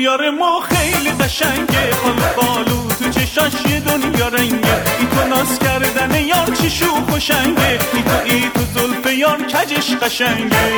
یار ما خیلی قشنگه، خالو خالو تو چشاش یه دنیا رنگه. ای تو ناز کردن یار چی شوخ و شنگه، ای تو زلف یار کجش قشنگه.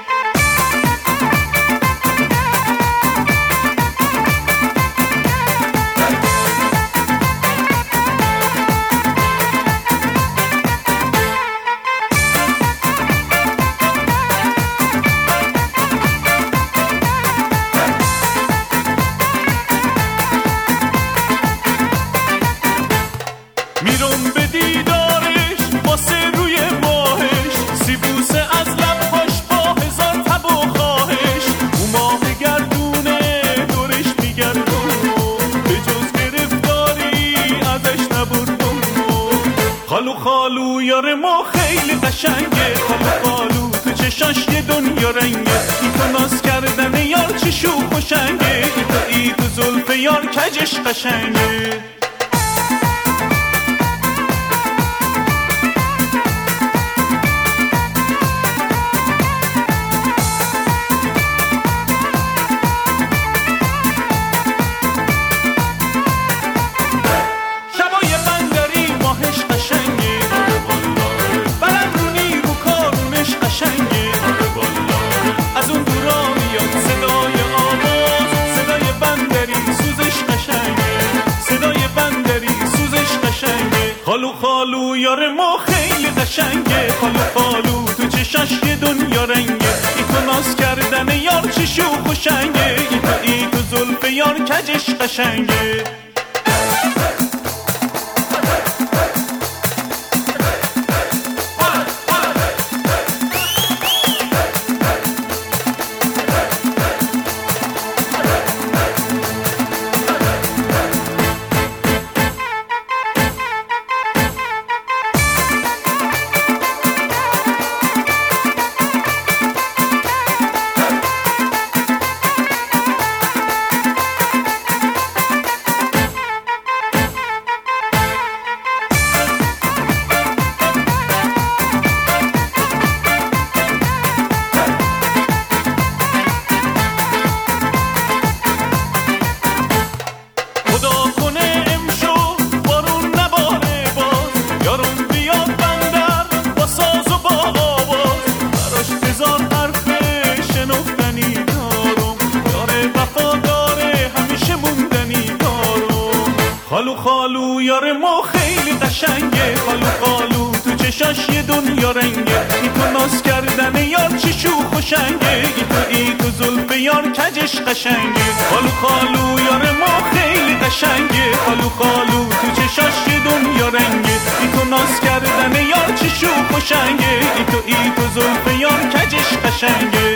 میرم به دیدارش واسه روی ماهش، سیبوسه از لبهاش با هزار تب و خواهش. او ماه گردونه دورش میگردم، به جز گرفتاری ازش نبردم. خالو خالو یار ما خیلی قشنگه، خالو خالو تو چشاش یه دنیا رنگه. ای تو ناز کردن یار چی شوخ و شنگه، ای تو زلف یار کجش قشنگه. خالو خالو یار ما خیلی قشنگه، خالو خالو تو چشاش یه دنیا رنگه. ای تو ناز کردن یار چی شوخ و شنگه، ای تو زلف یار کجش قشنگه. خالو خالو یار ما خیلی قشنگه، خالو خالو تو چشاش یه دنیا رنگه. ای تو ناز کردن یار چی شوخ و شنگه، ای تو زلف یار کجش قشنگه. خالو خالو یار ما خیلی قشنگه، خالو خالو تو چشاش یه دنیا رنگه. ای تو ناز کردن یار چی شوخ و شنگه، ای تو زلف یار کجش قشنگه.